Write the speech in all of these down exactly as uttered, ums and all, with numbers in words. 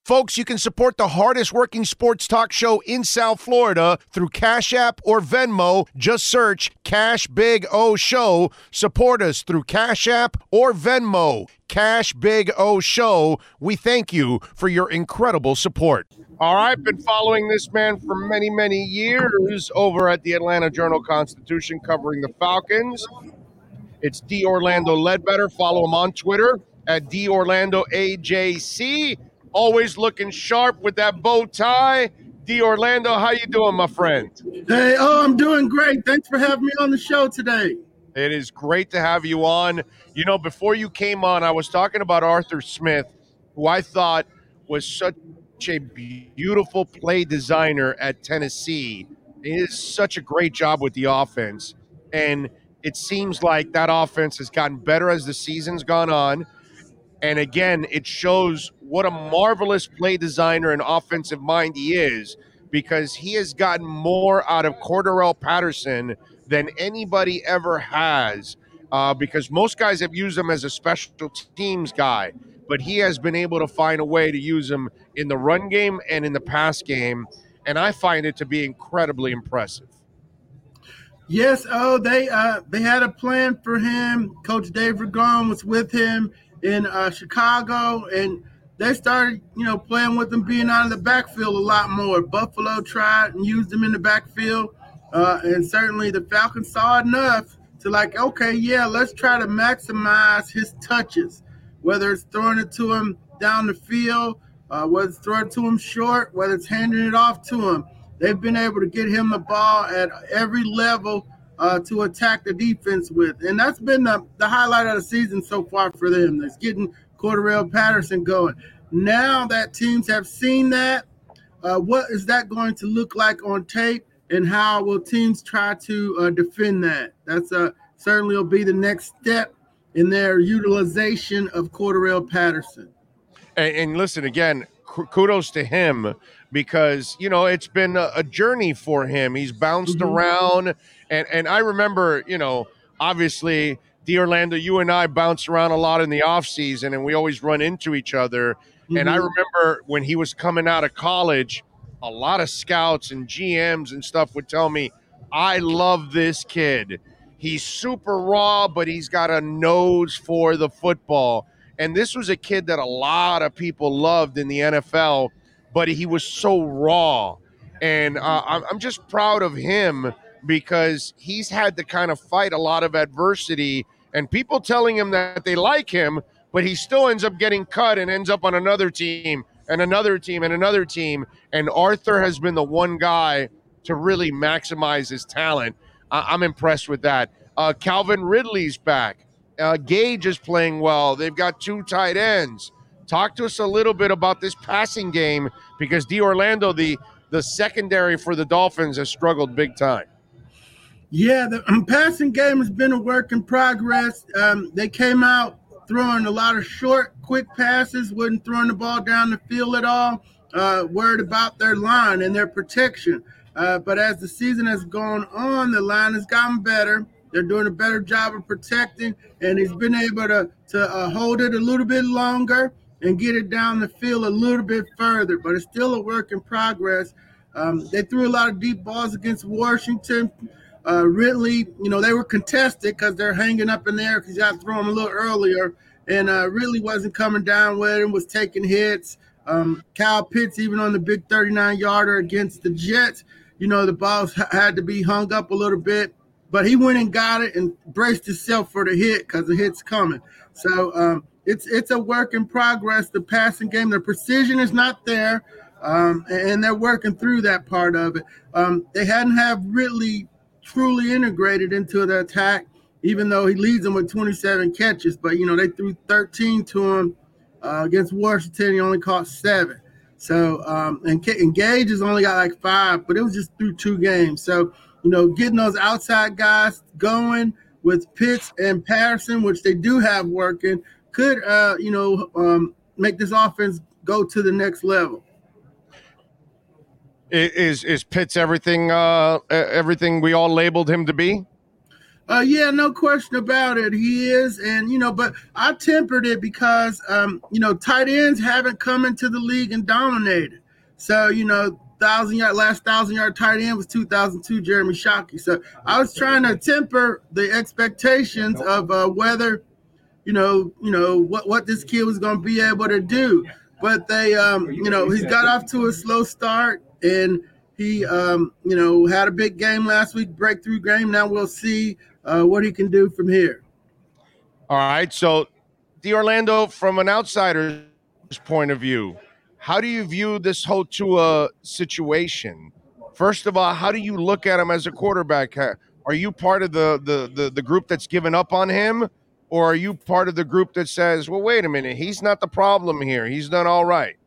Folks, you can support the hardest working sports talk show in South Florida through Cash App or Venmo. Just search Cash Big O Show. Support us through Cash App or Venmo. Cash Big O Show. We thank you for your incredible support. All right, been following this man for many, many years over at the Atlanta Journal-Constitution covering the Falcons. It's D. Orlando Ledbetter. Follow him on Twitter at D. Orlando A J C. Always looking sharp with that bow tie. D. Orlando, how you doing, my friend? Hey, oh, I'm doing great. Thanks for having me on the show today. It is great to have you on. You know, before you came on, I was talking about Arthur Smith, who I thought was such a beautiful play designer at Tennessee. He did such a great job with the offense. And it seems like that offense has gotten better as the season's gone on. And again, it shows what a marvelous play designer and offensive mind he is, because he has gotten more out of Cordarrelle Patterson than anybody ever has, uh, because most guys have used him as a special teams guy, but he has been able to find a way to use him in the run game and in the pass game, and I find it to be incredibly impressive. Yes, oh, they uh, they had a plan for him. Coach Dave Ragone was with him in uh, Chicago, and they started, you know, playing with him being out of the backfield a lot more. Buffalo tried and used him in the backfield, uh, and certainly the Falcons saw enough to like, okay, yeah, let's try to maximize his touches, whether it's throwing it to him down the field, uh, whether it's throwing it to him short, whether it's handing it off to him. They've been able to get him the ball at every level uh, to attack the defense with. And that's been the, the highlight of the season so far for them. That's getting Cordarrelle Patterson going. Now that teams have seen that, uh, what is that going to look like on tape, and how will teams try to uh, defend that? That's uh, certainly will be the next step in their utilization of Cordarrelle Patterson. And, and listen, again, kudos to him, because, you know, it's been a, a journey for him. He's bounced mm-hmm. around. And, and I remember, you know, obviously, D. Orlando, you and I bounced around a lot in the offseason, and we always run into each other. Mm-hmm. And I remember when he was coming out of college, a lot of scouts and G Ms and stuff would tell me, I love this kid. He's super raw, but he's got a nose for the football. And this was a kid that a lot of people loved in the N F L, but he was so raw. And uh, I'm just proud of him, because he's had to kind of fight a lot of adversity and people telling him that they like him, but he still ends up getting cut and ends up on another team and another team and another team. And Arthur has been the one guy to really maximize his talent. Uh, I'm impressed with that. Uh, Calvin Ridley's back. Uh, Gage is playing well. They've got two tight ends. Talk to us a little bit about this passing game, because D. Orlando, the, the secondary for the Dolphins, has struggled big time. Yeah, the um, passing game has been a work in progress. Um, they came out throwing a lot of short, quick passes, wasn't throwing the ball down the field at all, uh, worried about their line and their protection. Uh, but as the season has gone on, the line has gotten better. They're doing a better job of protecting, and he's been able to, to uh, hold it a little bit longer and get it down the field a little bit further. But it's still a work in progress. Um, they threw a lot of deep balls against Washington. Uh, Ridley, you know, they were contested because they're hanging up in there because you got to throw them a little earlier. And uh, Ridley wasn't coming down with him, was taking hits. Um, Kyle Pitts, even on the big thirty-nine-yarder against the Jets, you know, the balls had to be hung up a little bit. But he went and got it and braced himself for the hit because the hit's coming. So um, it's it's a work in progress, the passing game. The precision is not there, um, and they're working through that part of it. Um, they hadn't have Ridley truly integrated into the attack, even though he leads them with twenty-seven catches. But, you know, they threw thirteen to him uh, against Washington. He only caught seven. So, um, and, and Gage has only got like five, but it was just through two games. So, you know, getting those outside guys going with Pitts and Patterson, which they do have working, could, uh, you know, um, make this offense go to the next level. Is is Pitts everything uh, everything we all labeled him to be? Uh, yeah, no question about it. He is, and you know, but I tempered it because um, you know, tight ends haven't come into the league and dominated. So you know, thousand yard last thousand yard tight end was two thousand two Jeremy Shockey. So I was trying to temper the expectations of uh, whether you know, you know what what this kid was going to be able to do. But they, um, you know, he's got off to a slow start, and he, um, you know, had a big game last week, breakthrough game. Now we'll see uh, what he can do from here. All right. So, D'Orlando, from an outsider's point of view, how do you view this whole Tua situation? First of all, how do you look at him as a quarterback? Are you part of the the the, the group that's given up on him, or are you part of the group that says, well, wait a minute, he's not the problem here. He's done all right.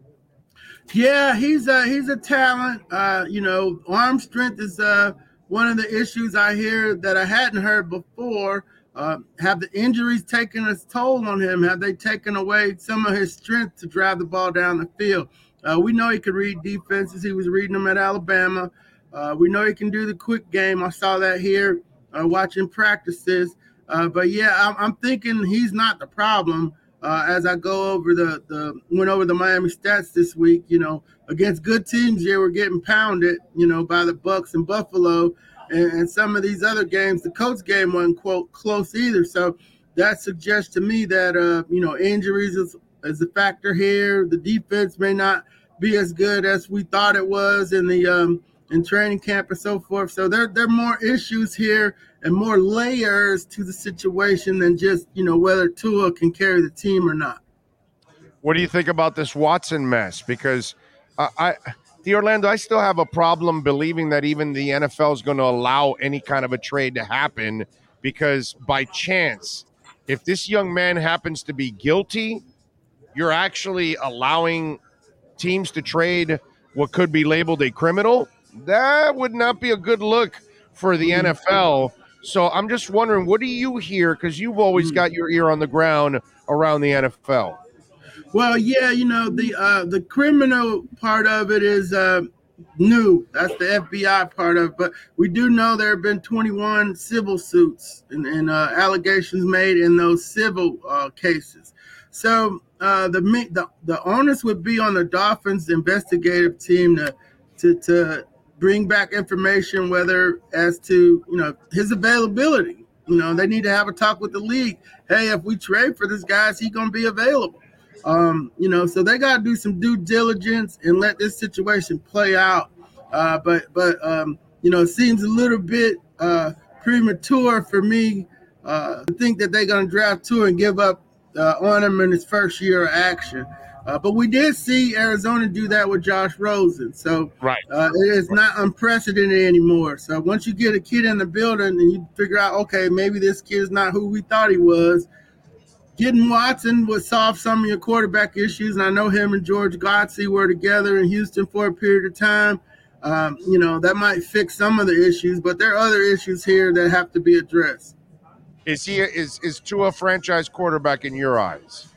Yeah, he's a, he's a talent. Uh, you know, arm strength is uh, one of the issues I hear that I hadn't heard before. Uh, have the injuries taken its toll on him? Have they taken away some of his strength to drive the ball down the field? Uh, we know he could read defenses. He was reading them at Alabama. Uh, we know he can do the quick game. I saw that here uh, watching practices. Uh, but, yeah, I'm, I'm thinking he's not the problem. Uh, as I go over the, the went over the Miami stats this week, you know, against good teams, they were getting pounded, you know, by the Bucks and Buffalo, and, and some of these other games, the Colts game wasn't quote close either. So that suggests to me that uh, you know, injuries is, is a factor here. The defense may not be as good as we thought it was in the um, in training camp and so forth. So there there are more issues here and more layers to the situation than just, you know, whether Tua can carry the team or not. What do you think about this Watson mess? Because uh, I, D'Orlando, I still have a problem believing that even the N F L is going to allow any kind of a trade to happen, because by chance, if this young man happens to be guilty, you're actually allowing teams to trade what could be labeled a criminal. That would not be a good look for the N F L. So I'm just wondering, what do you hear? Because you've always got your ear on the ground around the N F L. Well, yeah, you know, the uh, the criminal part of it is uh, new. That's the F B I part of it. But we do know there have been twenty-one civil suits and, and uh, allegations made in those civil uh, cases. So uh, the, the the onus would be on the Dolphins investigative team to to to bring back information, whether as to, you know, his availability. You know, they need to have a talk with the league. Hey, if we trade for this guy, is he going to be available? Um, you know, so they got to do some due diligence and let this situation play out. Uh, but, but um, you know, it seems a little bit uh, premature for me uh, to think that they're going to draft Tua and give up uh, on him in his first year of action. Uh, but we did see Arizona do that with Josh Rosen. So right. uh, it is not unprecedented anymore. So once you get a kid in the building and you figure out, okay, maybe this kid is not who we thought he was, getting Watson would solve some of your quarterback issues. And I know him and George Godsey were together in Houston for a period of time. Um, you know, that might fix some of the issues, but there are other issues here that have to be addressed. Is he is is Tua a franchise quarterback in your eyes?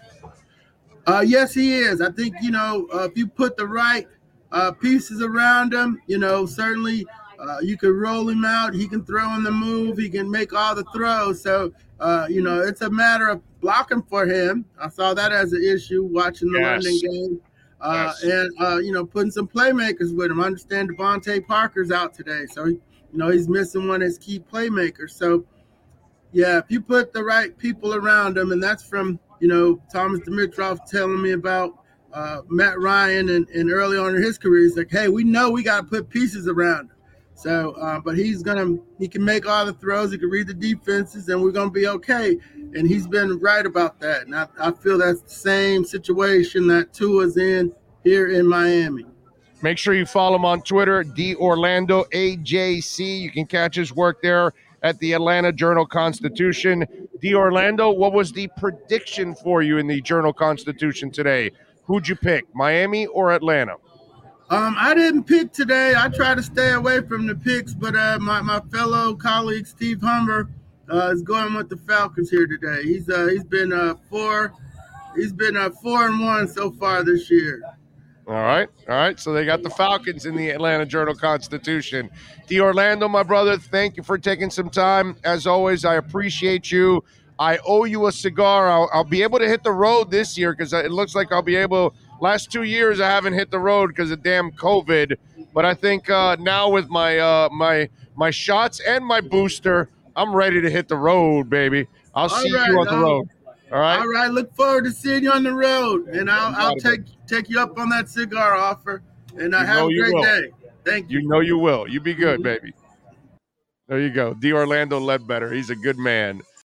Uh, yes, he is. I think, you know, uh, if you put the right uh, pieces around him, you know, certainly uh, you can roll him out. He can throw on the move. He can make all the throws. So, uh, you know, it's a matter of blocking for him. I saw that as an issue watching the yes. London game. Uh, yes. And, uh, you know, putting some playmakers with him. I understand Devontae Parker's out today. So, you know, he's missing one of his key playmakers. So, yeah, if you put the right people around him, and that's from, you know, Thomas Dimitroff telling me about uh, Matt Ryan and, and early on in his career, he's like, hey, we know we got to put pieces around him. So, uh, but he's going to, he can make all the throws, he can read the defenses, and we're going to be okay. And he's been right about that. And I, I feel that's the same situation that Tua's in here in Miami. Make sure you follow him on Twitter, D'Orlando A J C. You can catch his work there at the Atlanta Journal-Constitution. D'Orlando, what was the prediction for you in the Journal-Constitution today? Who'd you pick, Miami or Atlanta? Um, I didn't pick today. I try to stay away from the picks, but uh, my, my fellow colleague Steve Humber uh, is going with the Falcons here today. He's uh, he's been uh, four he's been uh, four and one so far this year. All right. All right. So they got the Falcons in the Atlanta Journal-Constitution. D. Orlando, my brother, thank you for taking some time. As always, I appreciate you. I owe you a cigar. I'll, I'll be able to hit the road this year because it looks like I'll be able. Last two years, I haven't hit the road because of damn COVID. But I think uh, now with my uh, my my shots and my booster, I'm ready to hit the road, baby. I'll All see right, you on the I'll- road. All right. All right. Look forward to seeing you on the road, and I'll, I'll take take you up on that cigar offer. And uh, You have know a you great will. day. Thank you. You know you will. You be good, baby. There you go. D. Orlando Ledbetter. He's a good man.